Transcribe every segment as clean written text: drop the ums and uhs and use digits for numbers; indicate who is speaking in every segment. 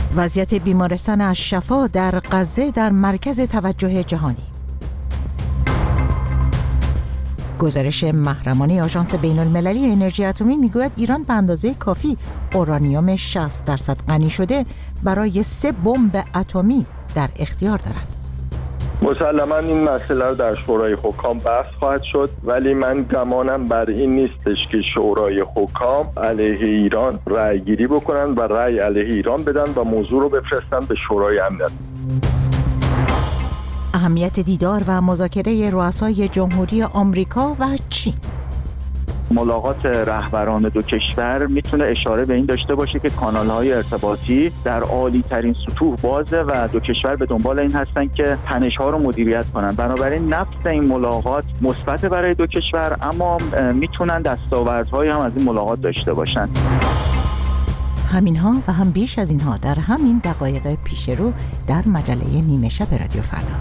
Speaker 1: وضعیت بیمارستان الشفا در غزه در مرکز توجه جهانی. گزارش محرمانه آژانس بین‌المللی انرژی اتمی میگوید ایران به اندازه کافی اورانیوم 60% غنی شده برای 3 بمب اتمی در اختیار دارد.
Speaker 2: مسلماً این مسئله رو در شورای حکام بحث خواهد شد، ولی من گمانم بر این نیستش که شورای حکام علیه ایران رأی گیری بکنن و رأی علیه ایران بدن و موضوع رو بفرستن به شورای امنیت.
Speaker 1: اهمیت دیدار و مذاکره رؤسای جمهوری آمریکا و چین.
Speaker 3: ملاقات رهبران دو کشور میتونه اشاره به این داشته باشه که کانال‌های ارتباطی در عالی‌ترین سطوح بازه و دو کشور به دنبال این هستن که تنش‌ها رو مدیریت کنن. بنابراین نفس این ملاقات مثبت برای دو کشور، اما میتونن دستاوردهایی هم از این ملاقات داشته باشن.
Speaker 1: همینها و هم بیش از اینها در همین دقایق پیش رو در مجله نیمه شب رادیو فردا.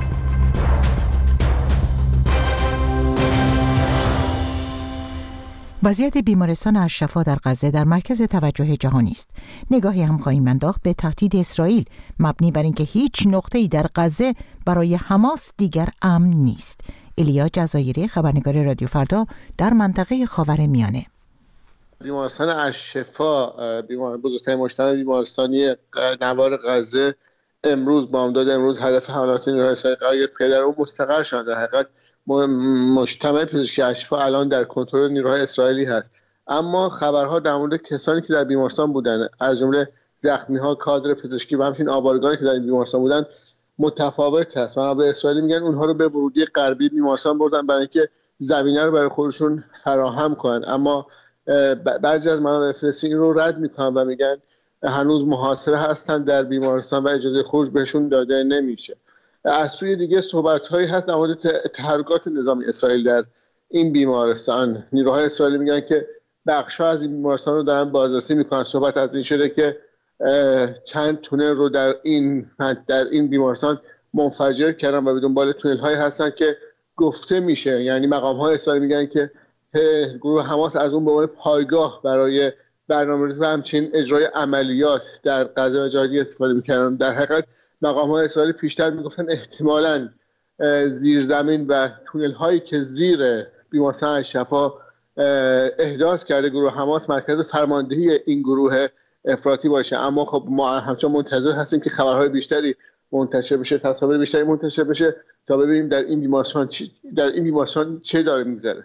Speaker 1: وضعیت بیمارستان الشفا در غزه در مرکز توجه جهانی است. نگاهی هم خواهیم انداخت به تهدید اسرائیل مبنی بر اینکه هیچ نقطه‌ای در غزه برای حماس دیگر امن نیست. ایلیا جزایری، خبرنگار رادیو فردا در منطقه خاورمیانه.
Speaker 4: بیمارستان الشفا، بزرگترین مجتمع بیمارستانی نوار غزه، امروز بامداد امروز هدف حملات نیروهای اسرائیل قرار گرفت که در اون مستقر شدن. در حقیقت مجتمع پزشکی الشفا الان در کنترل نیروهای اسرائیلی هست، اما خبرها در مورد کسانی که در بیمارستان بودن، از جمله زخمی‌ها، کادر پزشکی و همچنین آوارگانی که در این بیمارستان بودن متفاوت است. منابع اسرائیلی میگن اونها رو به ورودی غربی بیمارستان بردن برای اینکه زمینه رو برای خودشون فراهم کنن، اما بعضی از منابع فلسطینی رو رد میکنن و میگن هنوز محاصره هستن در بیمارستان و اجازه خروج بهشون داده نمیشه. از سوی دیگه صحبت‌هایی هست در مورد تحرکات نظامی اسرائیل در این بیمارستان. نیروهای اسرائیلی میگن که بخش‌ها از این بیمارستان رو دارن بازرسی میکنن. صحبت از این شده که چند تونل رو در این بیمارستان منفجر کردن و به دنبال تونل‌هایی هستن که گفته میشه، یعنی مقام‌های اسرائیلی میگن که گروه حماس از اون به عنوان پایگاه برای برنامه‌ریزی و همچنین اجرای عملیات در غزه و جهادی استفاده می‌کردن. در حقیقت مقام‌های اسرائیلی پیشتر میگفتن احتمالاً زیرزمین و تونل‌هایی که زیر بیمارستان الشفا احداث کرده گروه حماس مرکز فرماندهی این گروه افراطی باشه، اما خب ما همچنان منتظر هستیم که خبرهای بیشتری منتشر بشه، تصاویر بیشتری منتشر بشه تا ببینیم در این بیمارستان چه داره می‌گذره.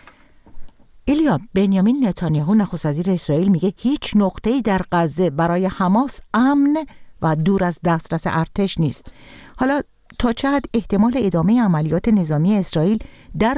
Speaker 1: ایلیا، بنیامین نتانیاهو نخست وزیر اسرائیل میگه هیچ نقطه‌ای در غزه برای حماس امن و دور از دسترس ارتش نیست. حالا تا چه حد احتمال ادامه عملیات نظامی اسرائیل در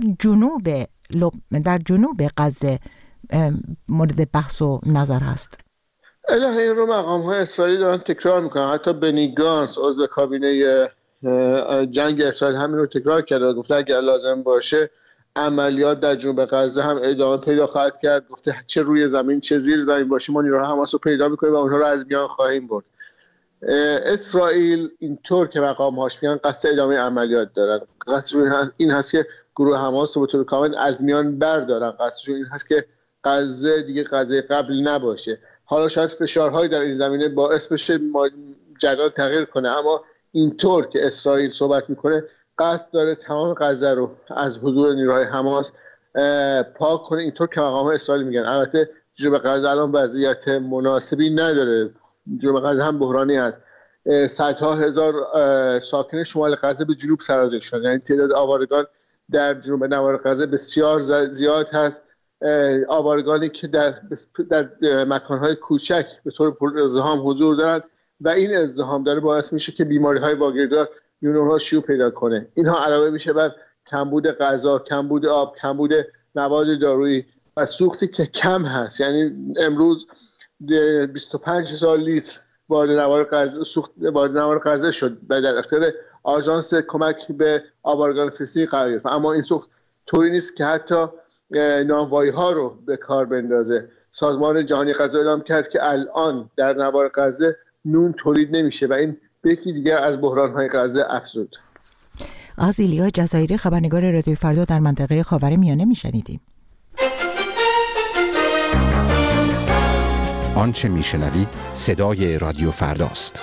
Speaker 1: جنوب غزه مورد بحث و نظر هست؟
Speaker 4: این رو مقام‌های اسرائیلی دارن تکرار میکنن. حتی بنی گانس عضو کابینه جنگ اسرائیل همین رو تکرار کرده و گفته اگر لازم باشه عملیات در جنوب غزه هم ادامه پیدا خواهد کرد. گفته چه روی زمین چه زیر زمین باشه ما نیروهای حماس رو پیدا میکنیم و اونها رو از میان خواهیم برد. اسرائیل اینطور که مقام‌هاش میگن قصد ادامه عملیات دارن. قصدشون این هست که گروه حماس رو به طور کامل از میان بردارن. قصدشون این هست که غزه دیگه غزه قبل نباشه. حالا شاید فشارهایی در این زمینه باعث بشه جریان تغییر کنه، اما اینطور که اسرائیل صحبت میکنه قصد داره تمام غزه رو از حضور نیروهای حماس پاک کنه، اینطور که مقام‌های اسرائیل میگن. البته جنوب غزه الان وضعیت مناسبی نداره، جنوب غزه هم بحرانی است. صدها هزار ساکن شمال غزه به جنوب سرازیر شدن، یعنی تعداد آوارگان در جنوب نوار غزه بسیار زیاد هست. آوارگانی که در مکان‌های کوچک به طور پر ازدحام حضور دارند و این ازدحام داره باعث میشه که بیماری‌های واگیردار یونها شیوع پیدا کنه. اینها علاوه میشه بر کمبود غذا، کمبود آب، کمبود مواد دارویی و سوختی که کم هست. یعنی امروز 25,000 لیتر وارد نوار غزه شد و در اختیار آژانس کمک به آوارگان فلسطین قرار گرفت، اما این سوخت طوری نیست که حتی نانوایی‌ها رو به کار بندازه. سازمان جهانی غذا اعلام کرد که الان در نوار غزه نون تولید نمیشه و این یکی دیگر از بحران‌های غزه افزود.
Speaker 1: از ایلیا جزایری، خبرنگار رادیو فردا در منطقه خاورمیانه میشنیدیم.
Speaker 5: آنچه میشنوید صدای رادیو فرداست.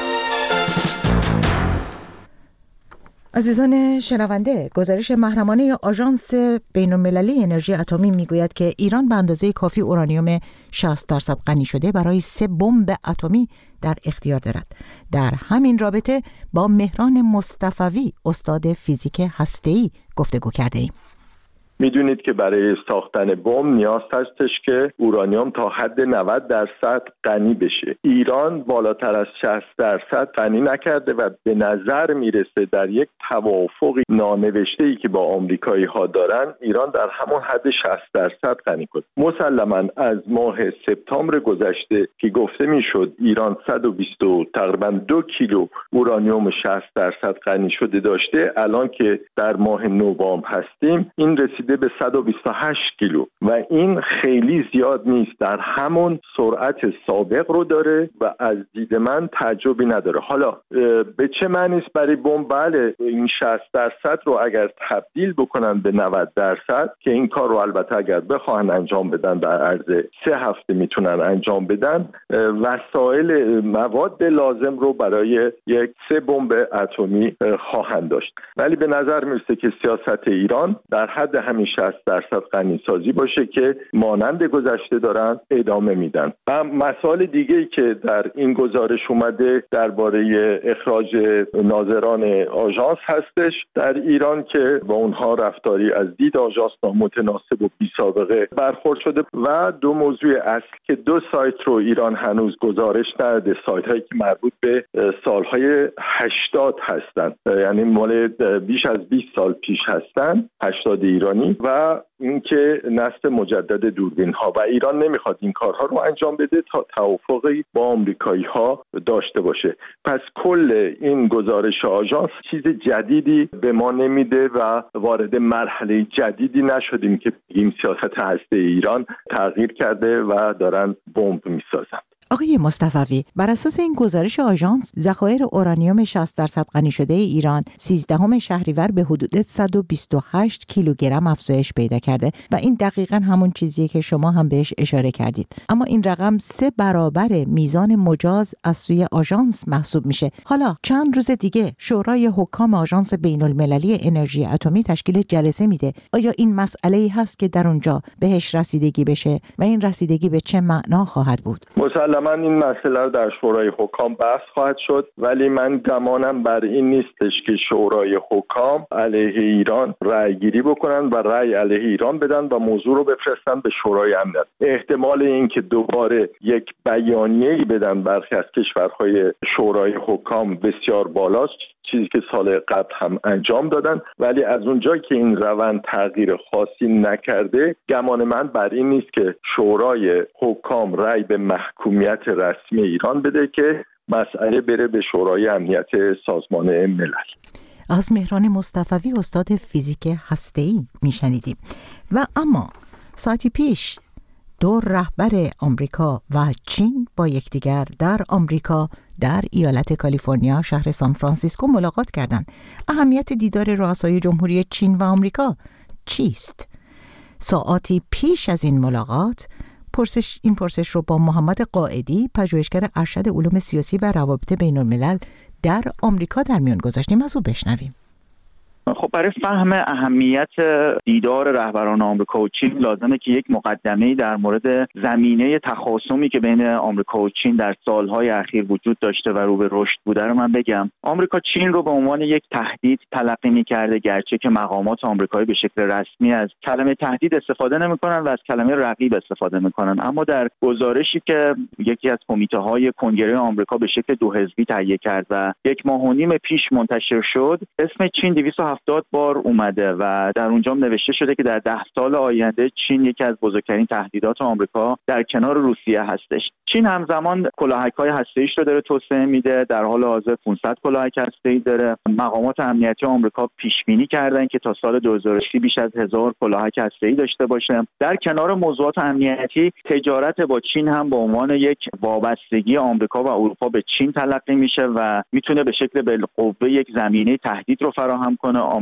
Speaker 1: عزیزان شنونده، گزارش محرمانه آژانس بین‌المللی انرژی اتمی میگوید که ایران به اندازه کافی اورانیوم 60% غنی شده برای 3 بمب اتمی در اختیار دارد. در همین رابطه با مهران مصطفوی، استاد فیزیک هسته‌ای، گفتگو کرده ایم.
Speaker 2: میدونید که برای ساختن بمب نیاز هستش که اورانیوم تا حد 90% غنی بشه. ایران بالاتر از 60% غنی نکرده و به نظر میرسه در یک توافق نانوشته‌ای که با آمریکایی ها دارن، ایران در همون حد 60% غنی کنه. مسلماً از ماه سپتامبر گذشته که گفته میشد ایران 120 تقریباً 2 کیلو اورانیوم 60% غنی شده داشته، الان که در ماه نوامبر هستیم این رسید به 128 کیلو و این خیلی زیاد نیست، در همون سرعت سابق رو داره و از دید من تعجبی نداره. حالا به چه معنی است برای بمب؟ بله، این 60% رو اگر تبدیل بکنن به 90% که این کار رو البته اگر بخواهن انجام بدن در عرض 3 هفته میتونن انجام بدن، وسایل مواد لازم رو برای یک 3 بمب اتمی خواهند داشت. ولی به نظر میرسه که سیاست ایران در حد همین 60% غنی سازی باشه که مانند گذشته دارن ادامه میدن. و مسائل دیگه‌ای که در این گزارش اومده درباره اخراج ناظران آژانس هستش در ایران که با اونها رفتاری از دید آژانس نامتناسب و بی‌سابقه برخورد شده. و 2 موضوع اصلی که 2 سایت رو ایران هنوز گزارش نداده، سایت‌هایی که مربوط به سالهای 80 هستن، یعنی مال بیش از 20 سال پیش هستن، 80 ایرانی، و اینکه نصب مجدد دوربین ها و ایران نمیخواد این کارها رو انجام بده تا توافقی با آمریکایی ها داشته باشه. پس کل این گزارش آژانس چیز جدیدی به ما نمیده و وارد مرحله جدیدی نشدیم که بگیم سیاست هسته‌ای ایران تغییر کرده و دارن بمب میسازن.
Speaker 1: آقای مصطفوی، بر اساس این گزارش آژانس، ذخایر اورانیوم 60% غنی شده ایران 13 شهریور به حدود 128 کیلوگرم افزایش پیدا کرده و این دقیقاً همون چیزیه که شما هم بهش اشاره کردید. اما این رقم 3 برابر میزان مجاز از سوی آژانس محسوب میشه. حالا چند روز دیگه شورای حکام آژانس بین‌المللی انرژی اتمی تشکیل جلسه میده. آیا این مسئله‌ای هست که در اونجا بهش رسیدگی بشه و این رسیدگی به چه معنا خواهد بود؟
Speaker 2: من این مسئله رو در شورای حکام بحث خواهد شد، ولی من گمانم بر این نیستش که شورای حکام علیه ایران رأی گیری بکنن و رأی علیه ایران بدن و موضوع رو بفرستن به شورای امنیت. احتمال این که دوباره یک بیانیه‌ای بدن برخی از کشورهای شورای حکام بسیار بالاست، چیزی که سال قبل هم انجام دادن، ولی از اونجایی که این روند تغییر خاصی نکرده، گمان من بر این نیست که شورای حکام رأی به محکومیت رسمی ایران بده که مسئله بره به شورای امنیت سازمان ملل.
Speaker 1: از مهران مصطفوی، استاد فیزیک هسته‌ای میشنیدیم. و اما ساعتی پیش 2 رهبر آمریکا و چین با یکدیگر در آمریکا در ایالت کالیفرنیا شهر سان فرانسیسکو ملاقات کردند. اهمیت دیدار رؤسای جمهوری چین و آمریکا چیست؟ ساعاتی پیش از این ملاقات این پرسش رو با محمد قائدی، پژوهشگر ارشد علوم سیاسی و روابط بین الملل در آمریکا در میان گذاشتیم. از او بشنویم.
Speaker 3: خب برای فهم اهمیت دیدار رهبران آمریکا و چین لازمه که یک مقدمه‌ای در مورد زمینه تخاصمی که بین آمریکا و چین در سالهای اخیر وجود داشته و رو به رشد بوده رو من بگم. آمریکا چین رو به عنوان یک تهدید تلقی می‌کرده، گرچه که مقامات آمریکایی به شکل رسمی از کلمه تهدید استفاده نمی‌کنن و از کلمه رقیب استفاده می‌کنن، اما در گزارشی که یکی از کمیته‌های کنگره آمریکا به شکل 2 حزبی تهیه کرد و 1.5 ماه پیش منتشر شد، اسم چین 270 بار اومده و در اونجا نوشته شده که در 10 سال آینده چین یکی از بزرگترین تهدیدات آمریکا در کنار روسیه هستش. چین همزمان کلاهک‌های هسته‌ایش رو داره توسعه میده، در حال حاضر 500 کلاهک هسته‌ای داره. مقامات امنیتی آمریکا پیش بینی کردن که تا سال 2030 بیش از 1000 کلاهک هسته‌ای داشته باشه. در کنار موضوعات امنیتی، تجارت با چین هم به عنوان یک وابستگی آمریکا و اروپا به چین تلقی میشه و میتونه به شکل بالقوه یک زمینه تهدید رو فراهم کنه.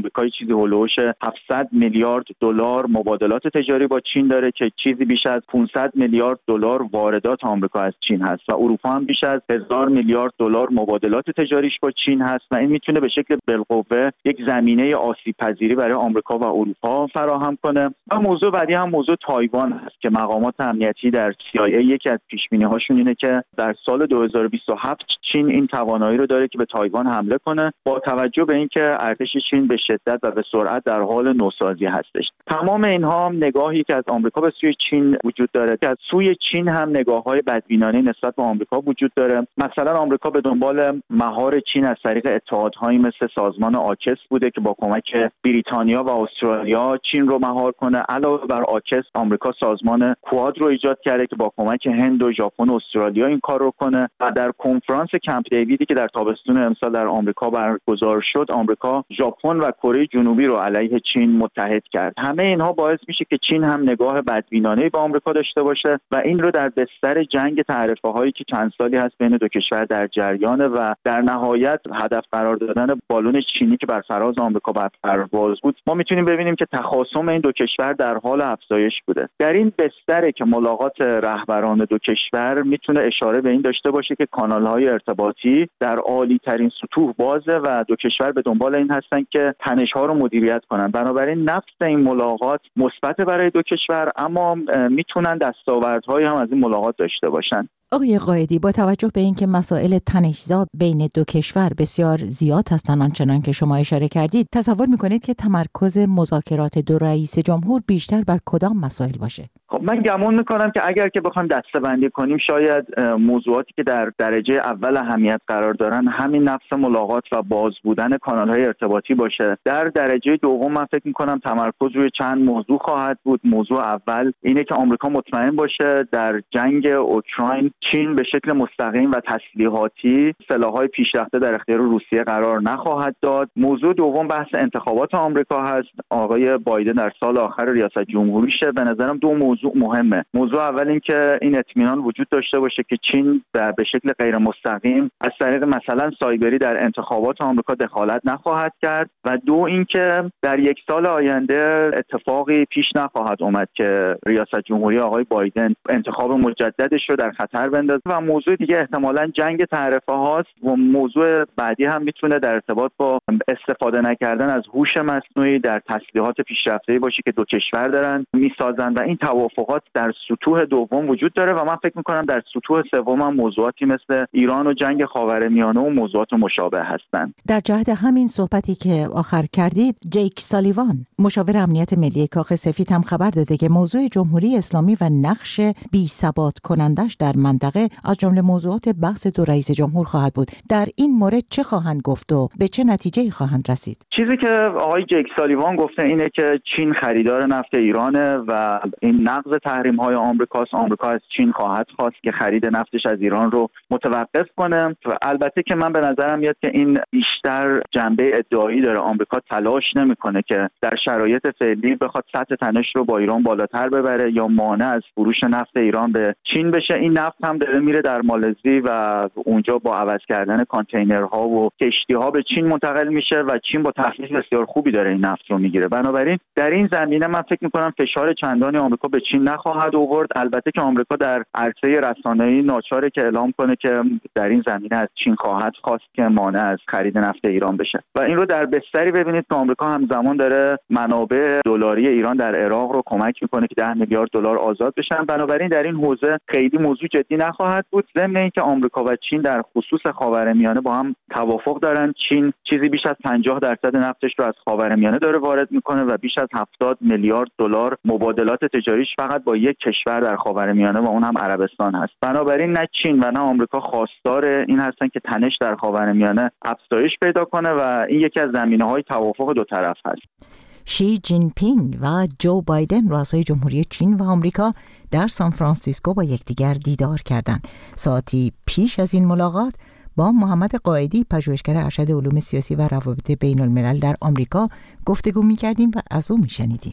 Speaker 3: آمریکا چیزی هولوش 700 میلیارد دلار مبادلات تجاری با چین داره که چیزی بیش از 500 میلیارد دلار واردات آمریکا از چین هست و اروپا هم بیش از 1000 میلیارد دلار مبادلات تجاریش با چین هست و این میتونه به شکل بالقوه یک زمینه آسیب پذیری برای آمریکا و اروپا فراهم کنه. و موضوع بعدی هم موضوع تایوان هست که مقامات امنیتی در CIA یکی از پیش‌بینی‌هاشون اینه که در سال 2027 چین این توانایی رو داره که به تایوان حمله کنه با توجه به اینکه ارتش چین به شدت و به سرعت در حال نوسازی هستش. تمام اینها نگاهی که از آمریکا به سوی چین وجود داره که از سوی چین هم نگاه‌های بدبینانه نسبت به آمریکا وجود داره. مثلا آمریکا به دنبال مهار چین از طریق اتحادهایی مثل سازمان آکس بوده که با کمک بریتانیا و استرالیا چین رو مهار کنه. علاوه بر آکس آمریکا سازمان کواد رو ایجاد کرده که با کمک هند و ژاپن و استرالیا این کار رو کنه و در کنفرانس کمپ دیویدی که در تابستون امسال در آمریکا برگزار شد آمریکا ژاپن و کره جنوبی رو علیه چین متحد کرد. همه اینها باعث میشه که چین هم نگاه بدبینانه‌ای به آمریکا داشته باشه و این رو در بستر جنگ تعرفه‌هایی که چند سالی هست بین دو کشور در جریانه و در نهایت هدف قرار دادن بالون چینی که بر فراز آمریکا بر پرواز بود ما میتونیم ببینیم که تخاصم این دو کشور در حال افزایش بوده. در این بستر که ملاقات رهبران دو کشور میتونه اشاره به این داشته باشه که کانال‌های ارتباطی در عالی‌ترین سطوح بازه و دو کشور به دنبال این هستن که تنش‌ها رو مدیریت کنن. بنابراین نفس این ملاقات مثبت برای دو کشور اما میتونن دستاوردهایی هم از این ملاقات داشته باشن.
Speaker 1: آقای قائدی، با توجه به اینکه مسائل تنش‌زا بین دو کشور بسیار زیاد هستند آنچنان که شما اشاره کردید، تصور می‌کنید که تمرکز مذاکرات دو رئیس جمهور بیشتر بر کدام مسائل باشه؟
Speaker 3: خب من گمان می‌کنم که اگر که بخوایم دسته‌بندی کنیم شاید موضوعاتی که در درجه اول اهمیت قرار دارن همین نفس ملاقات و باز بودن کانال‌های ارتباطی باشه. در درجه دوم من فکر می‌کنم تمرکز روی چند موضوع خواهد بود. موضوع اول اینه که آمریکا مطمئن باشه در جنگ اوکراین چین به شکل مستقیم و تسلیحاتی سلاح‌های پیشرفته در اختیار روسیه قرار نخواهد داد. موضوع دوم بحث انتخابات آمریکا هست. آقای بایدن در سال آخر ریاست جمهوریشه. به نظرم دو موضوع مهمه. موضوع اول این که این اطمینان وجود داشته باشه که چین به شکل غیر مستقیم از طریق مثلا سایبری در انتخابات آمریکا دخالت نخواهد کرد و دو اینکه در یک سال آینده اتفاقی پیش نخواهد اومد که ریاست جمهوری آقای بایدن انتخاب مجددش رو در خطر بندازه. و موضوع دیگه احتمالاً جنگ تعرفه هاست و موضوع بعدی هم میتونه در ارتباط با استفاده نکردن از هوش مصنوعی در تسلیحات پیشرفته‌ای باشه که دو کشور دارن میسازن و این توافقات در سطوح دوم وجود داره و من فکر میکنم در سطوح سوم هم موضوعاتی مثل ایران و جنگ خاورمیانه و موضوعات مشابه هستند.
Speaker 1: در جهت همین صحبتی که آخر کردید، جیک سالیوان مشاور امنیت ملی کاخ سفید هم خبر داده که موضوع جمهوری اسلامی و نقش بی‌ثبات کنندش در منطقه از جمله موضوعات بحث دو رئیس جمهور خواهد بود. در این مورد چه خواهند گفت و به چه نتیجه‌ای خواهند رسید؟
Speaker 3: چیزی که آقای جیک سالیوان گفته اینه که چین خریدار نفت ایرانه و این نقض تحریم‌های آمریکاست. آمریکا از چین خواهد خواست که خرید نفتش از ایران رو متوقف کنه و البته که من به نظرم میاد که این بیشتر جنبه ادعایی داره. آمریکا تلاش نمی‌کنه که در شرایط فعلی بخواد سطح تنش رو با ایران بالاتر ببره یا مانع از فروش نفت ایران به چین بشه. این نفت هم داره میره در مالزی و اونجا با عوض کردن کانتینرها و کشتی‌ها به چین منتقل میشه و چین با تخفیف بسیار خوبی داره این نفت رو میگیره. بنابراین در این زمینه من فکر می‌کنم فشار چندانی آمریکا به چین نخواهد آورد. البته که آمریکا در عرصه رسانه‌ای ناچاره که اعلام کنه که در این زمینه از چین خواهد خواست که مانع از خرید نفت ایران بشه و این رو در بستری ببینید که آمریکا همزمان داره منابع دلاری ایران در عراق رو کمک میکنه که 10 میلیارد دلار آزاد بشن. بنابراین در این حوزه خیلی موضوع جدی نخواهد بود. ضمن اینکه آمریکا و چین در خصوص خاورمیانه با هم توافق دارن. چین چیزی بیش از 50% نفتش رو از خاورمیانه داره وارد میکنه و بیش از 70 میلیارد دلار مبادلات تجاریش فقط با یک کشور در خاورمیانه و اون هم عربستان هست. بنابراین نه چین و نه آمریکا خواستار این هستن که تنش در خاورمیانه افزایش پیدا کنه و این یکی از زمینه‌های توافق دو طرف هست.
Speaker 1: شی جین پینگ و جو بایدن رؤسای جمهوری چین و آمریکا در سان فرانسیسکو با یکدیگر دیدار کردند. ساعتی پیش از این ملاقات با محمد قائدی پژوهشگر ارشد علوم سیاسی و روابط بین الملل در آمریکا گفتگو می‌کردیم و از او می‌شنیدیم.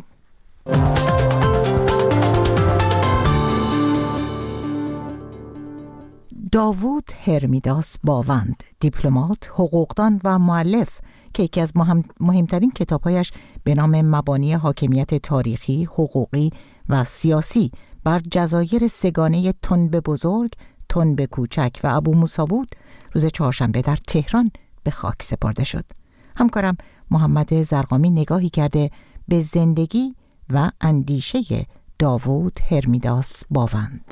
Speaker 1: داوود هرمیداس باوند، دیپلمات، حقوقدان و مؤلف که یکی از مهمترین کتابهایش به نام مبانی حاکمیت تاریخی، حقوقی و سیاسی بر جزایر سگانه تنب بزرگ، تنب کوچک و ابو موسی بود، روز چهارشنبه در تهران به خاک سپرده شد. همکارم محمد زرقامی نگاهی کرده به زندگی و اندیشه داوود هرمیداس باوند.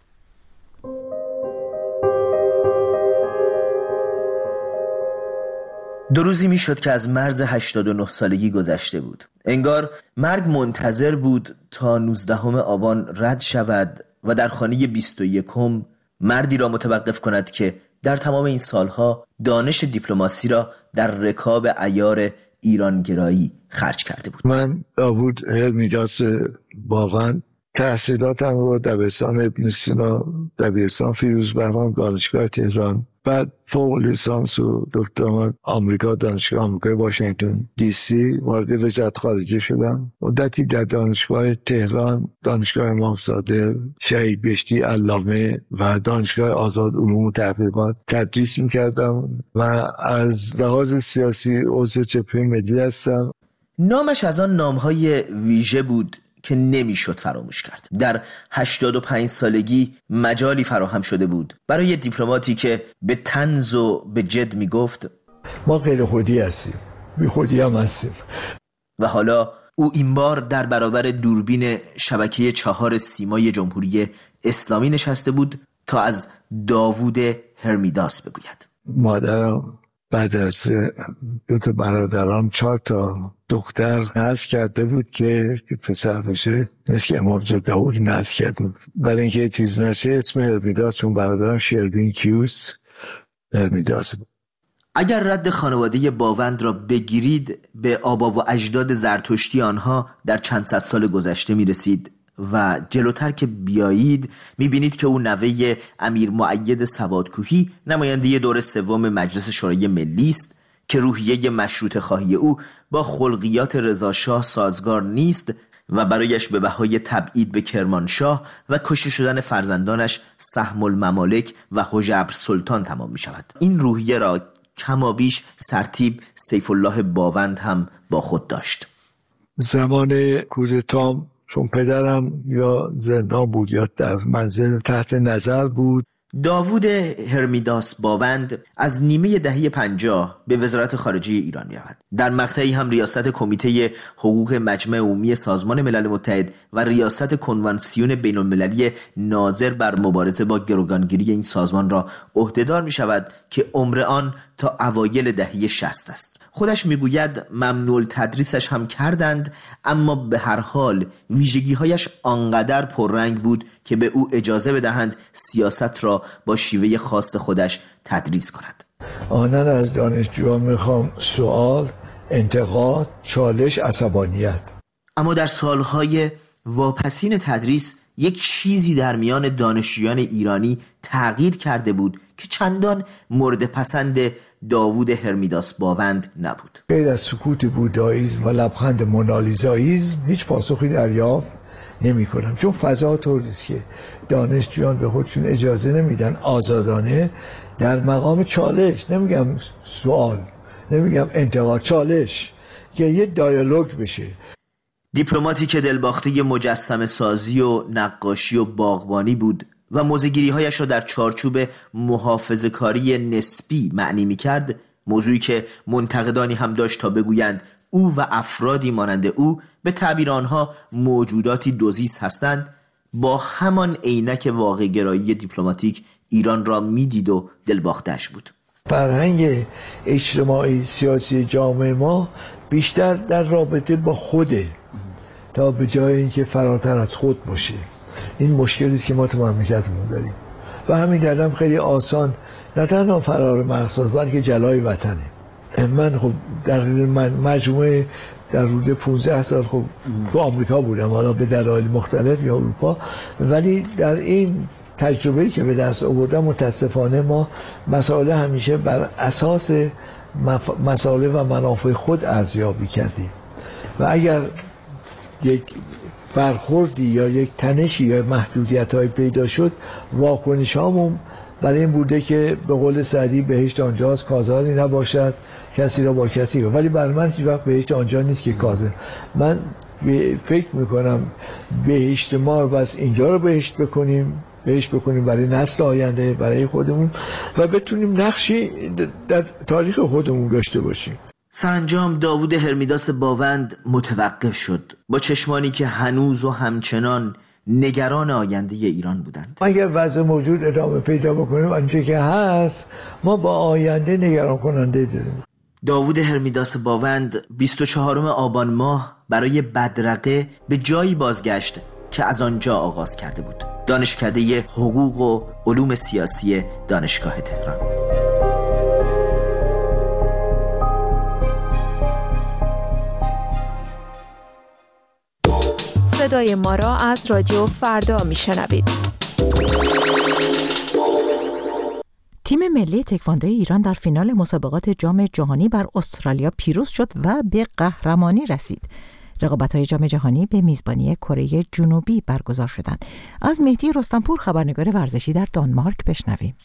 Speaker 6: دو روزی می شد که از مرز 89 سالگی گذشته بود. انگار مرگ منتظر بود تا 19 آبان رد شود و در خانه 21 مردی را متوقف کند که در تمام این سالها دانش دیپلماسی را در رکاب عیار ایرانگرایی خرج کرده بود.
Speaker 7: من داوود هرمیداس باوند تحصیلاتم رو دبستان ابن سینا، دبیرستان فیروزبهرام، دانشگاه تهران، بعد فوق لیسانس و دکترا آمریکا، دانشگاه آمریکای واشنگتن دی سی وارد وزارت خارجه شدم. مدتی در دانشگاه تهران، دانشگاه امامزاده، شهید بهشتی علامه و دانشگاه آزاد علوم و تحقیقات تدریس می‌کردم و از لحاظ سیاسی عضو جبهه ملی هستم.
Speaker 6: نامش از آن نام‌های ویژه بود که نمیشد فراموش کرد. در 85 سالگی مجالی فراهم شده بود برای دیپلماتی که به طنز و به جد میگفت
Speaker 7: ما غیر خودی هستیم، بی خودی هم هستیم.
Speaker 6: و حالا او این بار در برابر دوربین شبکه 4 سیمای جمهوری اسلامی نشسته بود تا از داوود هرمیداس بگوید.
Speaker 7: مادرم بعد از 2 برادران 4 دختر نذر کرده بود که پسر بشه، مثل امامزاده داوود نذر کرده بود. برای اینکه چیز نشه اسم هرمیداس، چون برادرم شروین کیوس هرمیداس بود.
Speaker 6: اگر رد خانواده باوند را بگیرید به آبا و اجداد زرتشتی آنها در چند صد سال گذشته می رسید و جلوتر که بیایید می بینید که او نوه امیر مؤید سوادکوهی، نماینده دور 3 مجلس شورای ملی است که روحیه مشروطه خواهی او با خلقیات رضاشاه سازگار نیست و برایش به بهای تبعید به کرمانشاه و کشته شدن فرزندانش سهم الممالک و حجبر سلطان تمام می شود. این روحیه را کمابیش سرتیپ سیف الله باوند هم با خود داشت.
Speaker 7: زمان کودتام چون پدرم یا زندان بود یا در منزل تحت نظر بود.
Speaker 6: داوود هرمیداس باوند از نیمه دهه 50 به وزارت خارجه ایران می‌رود. در مقطعی هم ریاست کمیته حقوق مجمع عمومی سازمان ملل متحد و ریاست کنوانسیون بین‌المللی ناظر بر مبارزه با گروگانگیری این سازمان را عهدهدار می‌شود که عمر آن تا اوایل دهه 60 است. خودش میگوید ممنوع تدریسش هم کردند، اما به هر حال ویژگی‌هایش آنقدر پررنگ بود که به او اجازه بدهند سیاست را با شیوه خاص خودش تدریس کند.
Speaker 7: آنن از دانشجویان میخوام سوال، انتقاد، چالش، عصبانیت.
Speaker 6: اما در سالهای واپسین تدریس یک چیزی در میان دانشجویان ایرانی تغییر کرده بود که چندان مورد پسند داوود هرمیداس باوند نبود.
Speaker 7: غیر از سکوت بوداییسم و لبخند مونالیزاییسم هیچ پاسخی دریافت نمی کنم، چون فضا طوری است که دانشجویان به خودشون اجازه نمیدن آزادانه در مقام چالش، نمیگم سوال، نمیگم انتقاد، چالش، که یه دیالوگ بشه.
Speaker 6: دیپلماتی که دلباخته مجسمه سازی و نقاشی و باغبانی بود و موزه‌گیری‌هایش را در چارچوب محافظه‌کاری نسبی معنی می‌کرد، موضوعی که منتقدانی هم داشت تا بگویند او و افرادی مانند او به تعبیر آنها موجوداتی دوزیست هستند، با همان عینک واقع‌گرایی دیپلماتیک ایران را می‌دید و دلباخته‌اش بود.
Speaker 7: فرهنگ اجتماعی سیاسی جامعه ما بیشتر در رابطه با خوده تا به جای اینکه فراتر از خود باشه. این مشکلی است که ما تو مملکتمون داریم و همین دردم خیلی آسان نه تنها فرار مقصد بلکه جلای وطنه. من خب در مجموعه در حدود 15 سال خب تو آمریکا بودم، حالا به دلایل مختلف یا اروپا، ولی در این تجربه‌ای که به دست آوردم متاسفانه ما مسائل همیشه بر اساس مسائل و منافع خود ارزیابی کردیم و اگر یک برخوردی یا یک تنشی یا محدودیت‌های پیدا شد، واکنش‌هامون برای این بوده که به قول سعدی بهشت آنجاست کازاری نباشد کسی را با کسی را، ولی برای من هیچ وقت بهشت آنجا نیست که کازر. من فکر میکنم بهشت ما بس اینجا رو بهشت بکنیم برای نسل آینده، برای خودمون و بتونیم نقشی در تاریخ خودمون داشته باشیم.
Speaker 6: سرانجام داوود هرمیداس باوند متوقف شد با چشمانی که هنوز و همچنان نگران آینده ایران بودند.
Speaker 7: اگر وضع موجود ادامه پیدا بکنیم آنچه که هست، ما با آینده نگران کننده داریم.
Speaker 6: داوود هرمیداس باوند 24 آبان ماه برای بدرقه به جایی بازگشت که از آنجا آغاز کرده بود، دانشکده حقوق و علوم سیاسی دانشگاه تهران.
Speaker 8: صدای ما را از رادیو فردا میشنوید.
Speaker 1: تیم ملی تکواندو ایران در فینال مسابقات جام جهانی بر استرالیا پیروز شد و به قهرمانی رسید. رقابت‌های جام جهانی به میزبانی کره جنوبی برگزار شدند. از مهدی رستمپور خبرنگار ورزشی در دانمارک بشنویم.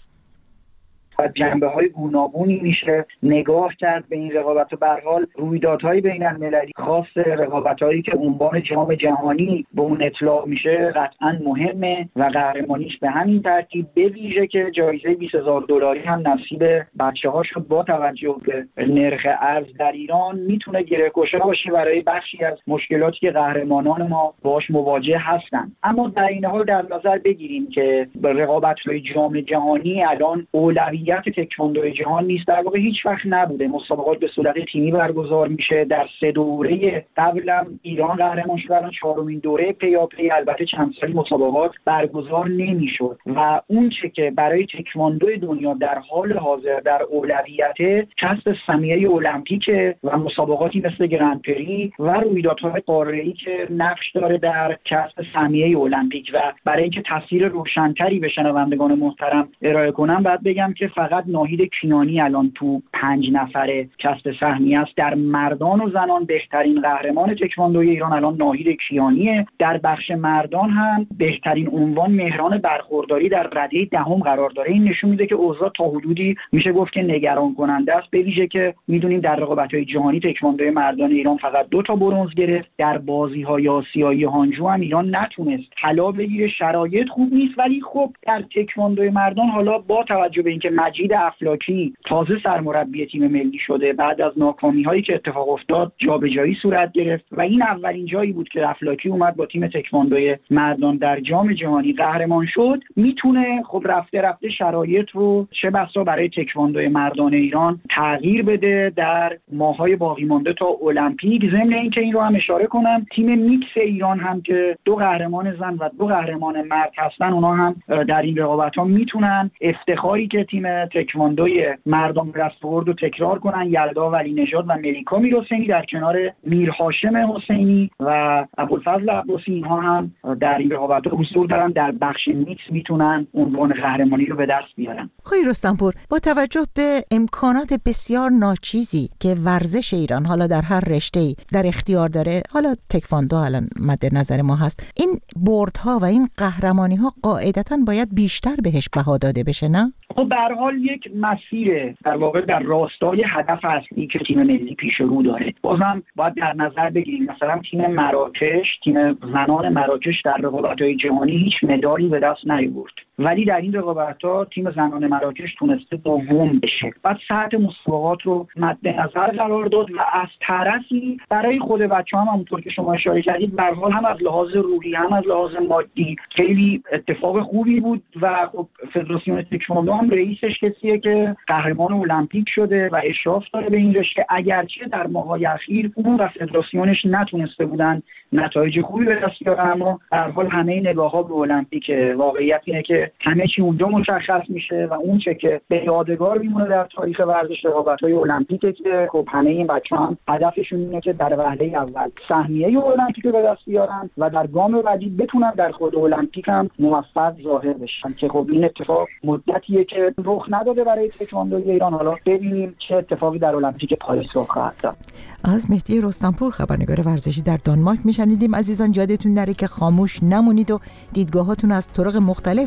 Speaker 9: جنبه‌های گوناگونی میشه نگاه کرد به این رقابت. به هر حال رویدادهای بین‌المللی خاص رقابت‌هایی که عنوان جام جهانی به اون اطلاق میشه قطعاً مهمه و قهرمانیش به همین ترتیب، به ویژه که جایزه $20,000 هم نصیب بچه‌ها شد. با توجه به نرخ ارز در ایران میتونه گره‌گشا باشه برای بخشی از مشکلاتی که قهرمانان ما باهاش مواجه هستن. اما در این حال در نظر بگیریم که رقابت‌های جام جهانی الان اولویت تکواندو جهان نیست، در واقع هیچ وقت نبوده. مسابقات به صورت تیمی برگزار میشه. در 3 دوره قبلم ایران قهرمان شد، الان 4مین دوره پیاپی. البته چند سالی مسابقات برگزار نمیشد و اون چه که برای تکواندو دنیا در حال حاضر در اولویت کسب سهمیه المپیک و مسابقاتی مثل گرندپری و رویدادهای قاره‌ای که نقش داره در کسب سهمیه المپیک. و برای اینکه تصویر روشن‌تری به شنوندگان محترم ارائه کنم باید بگم که فقط ناهید کیانی الان تو 5 نفره کسب سهمیه است. در مردان و زنان بهترین قهرمان تکواندوی ایران الان ناهید کیانیه. در بخش مردان هم بهترین عنوان مهران برخورداری در رده 10 قرار داره. این نشون میده که اوضاع تا حدودی میشه گفت که نگران کننده است، به ویژه که میدونیم در رقابت‌های جهانی تکواندوی مردان ایران فقط 2 تا برنز گرفت. در بازی‌های آسیایی هانجو هم ایران نتونست طلا بگیره. شرایط خوب نیست، ولی خب در تکواندوی مردان حالا با توجه به اینکه مجید افلاکی تازه سرمربی تیم ملی شده، بعد از ناکامی‌هایی که اتفاق افتاد جابجایی صورت گرفت و این اولین جایی بود که افلاکی اومد با تیم تکواندوی مردان در جام جهانی قهرمان شد. میتونه خب رفته رفته شرایط رو چه بسا برای تکواندوی مردان ایران تغییر بده در ماه‌های باقی مانده تا المپیک. ضمن اینکه این رو هم اشاره کنم تیم میکس ایران هم که 2 قهرمان زن و 2 قهرمان مرد هستن، اونا هم در این رقابت‌ها میتونن افتخاری که تیم تکواندوی مردان به دست آورد و تکرار کنن. یلدا ولی نژاد و ملیکا میرحسینی در کنار میرهاشم حسینی و ابوالفضل عباسی، اینها هم در این رقابت‌ها حضور دارن. در بخش میکس میتونن عنوان قهرمانی رو به دست بیارن.
Speaker 1: خیلی رستمپور، با توجه به امکانات بسیار ناچیزی که ورزش ایران حالا در هر رشته‌ای در اختیار داره، حالا تکواندو الان مد نظر ما هست، این بردها و این قهرمانی‌ها قاعدتاً باید بیشتر بهش بها داده بشه، نه؟
Speaker 9: خب به هر حال یک مسیر در واقع در راستای هدف اصلی که تیم ملی پیش رو داره. بازم باید در نظر بگیریم مثلا تیم مراکش، تیم زنان مراکش در رقابت‌های جهانی هیچ مدالی به دست نیاورد، ولی در این رقابت‌ها تیم زنان مراکش تونسته دوم بشه. بعد سطح مسابقات رو مد نظر قرار داد و از طرفی برای خود بچه‌ها هم همونطور که شما اشاره کردید به هر حال هم از لحاظ روحی هم از لحاظ مادی خیلی اتفاق خوبی بود و خب فدراسیون تکواندو هم رئیسش کسیه که قهرمان المپیک شده و اشراف داره به این رشته، اگرچه در ماه‌های اخیر اون و فدراسیونش نتونسته بودن نتایج خوبی به دست بیارن، اما در حال همه نگاه‌ها به المپیک. واقعیت اینه که همه چی اونجا مشخص میشه و اون چه که به یادگار میمونه در تاریخ ورزش رقابت‌های المپیکه که خب همه این بچه‌ها هم هدفشون اینه که در وهله اول سهمیه المپیک رو به دست بیارن و در گام بعدی بتونن در خود المپیک هم موفق ظاهر بشن که خب این اتفاق مدتیه که رخ نداده برای تکواندوی ایران. حالا ببینیم چه اتفاقی در المپیک پاریس رخ خواهد داد.
Speaker 1: از مهدی رستمپور خبرنگار ورزشی در دانمارک میشنیدیم. عزیزان یادتون نره که خاموش نمونید و دیدگاهاتون از طرق مختلف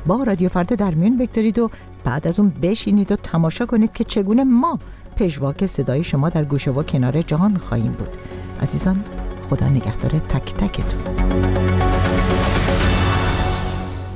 Speaker 1: با رادیو فردا در میون بگذارید و بعد از اون بشینید و تماشا کنید که چگونه ما پژواک صدای شما در گوشه و کنار جهان خواهیم بود. عزیزان، خدا نگهدار تک تکتون.